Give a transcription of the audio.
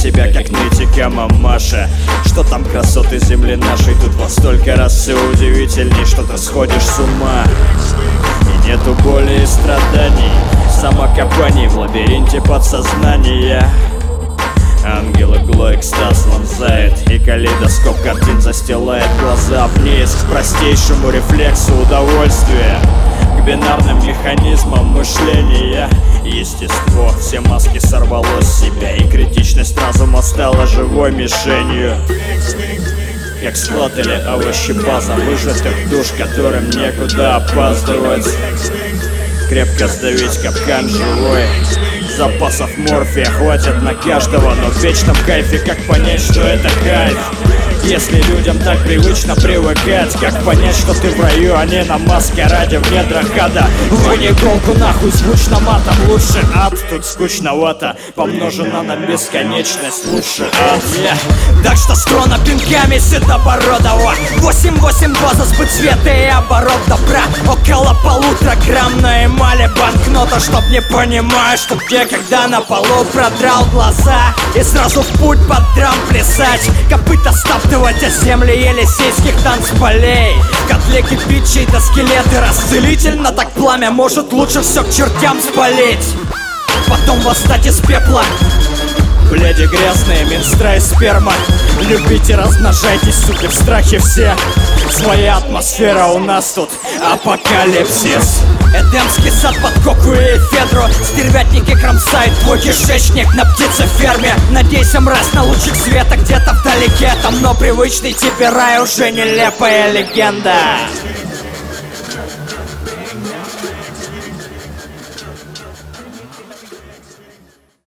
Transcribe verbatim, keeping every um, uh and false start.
тебя, как нытика мамаша. Что там красоты земли нашей, тут во столько раз все удивительней, что ты сходишь с ума. И нету боли и страданий, самокопаний в лабиринте подсознания. Ангелы гло экстаз ланзает, и калейдоскоп картин застилает глаза вниз к простейшему рефлексу удовольствия, к бинарным механизмам мышления. Естество, все маски сорвало с себя, и критичность разума стала живой мишенью. Как склад или овощебаза выжатых душ, которым некуда опаздывать. Крепко сдавить капкан живой. Запасов морфия хватит на каждого, но в вечном кайфе как понять, что это кайф? Если людям так привычно привыкать, как понять, что ты в раю, а не на маскараде в недрах ада? Вынь иголку нахуй, звучно матом, лучше ад. Тут скучновато, помножено на бесконечность, лучше ад. yeah. Так что строна пинками седобородого, восемь-восемь база сбыт цвета и оборот добра. Около полутора грамм на эмали банкнота, чтоб не понимаешь, что где, когда на полу продрал глаза и сразу в путь под драм плясать. Копыта стаптывать о земле елисейских танцполей. В котле кипит чей-то скелет и расцелительно так пламя может лучше все к чертям спалить, потом восстать из пепла. Бледи грязные, менстра и сперма. Любите, размножайтесь, суки, в страхе все. Своя атмосфера у нас тут, апокалипсис. Эдемский сад под коку и эфедру. Стервятники кромсают твой кишечник на птицеферме. Надейся, мразь, на лучик света где-то вдалеке. Там, но привычный тебе рай уже нелепая легенда.